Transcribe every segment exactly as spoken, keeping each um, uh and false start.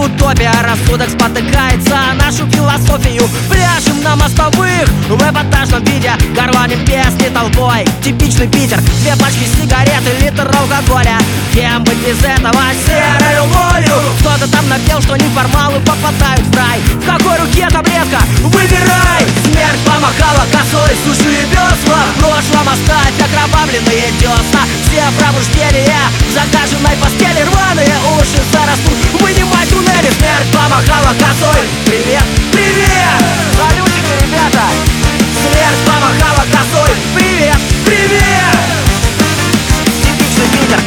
утопия, рассудок спотыкается о нашу философию. Пляшем на мостовых в эпатажном виде, горланим песни толпой. Типичный Питер, две пачки сигарет и литр алкоголя. Кем быть без этого серой волю? Кто-то там напел, что неформалы попадают в рай. В какой руке таблетка? Выбирай! Смерть помахала косой, суши весла. В прошлом оставь окровавленные десна. Все пробуждения в загаженной постели, рваные уши зарастут. Вынимай туннели, смерть помахала косой. Привет, привет! Салютики, ребята! Смерть помахала косой. Привет, привет! Типичный Питер.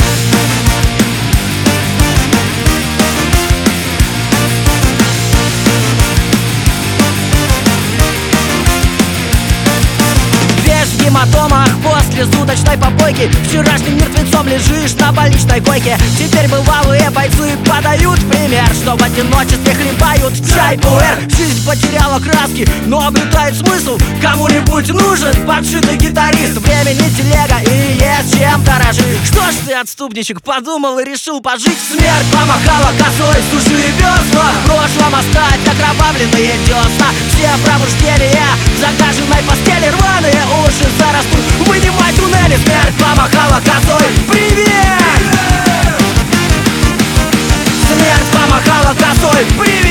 В гематомах после суточной попойки вчерашним мертвецом лежишь на больничной койке. Теперь бывалые бойцы подают пример, что в одиночестве хлебают чай пуэр. Жизнь потеряла краски, но обретает смысл. Кому-нибудь нужен подшитый гитарист. Времени телега и есть чем дорожить. Что ж ты, отступничек, подумал и решил пожить? Смерть помахала косой, суши весла. В прошлом оставь окровавленные десна. Все пробуждения в загаженной постели, рваные уши зарастут. Вынимай туннели, смерть помахала косой. Привет! Смерть помахала косой. Привет!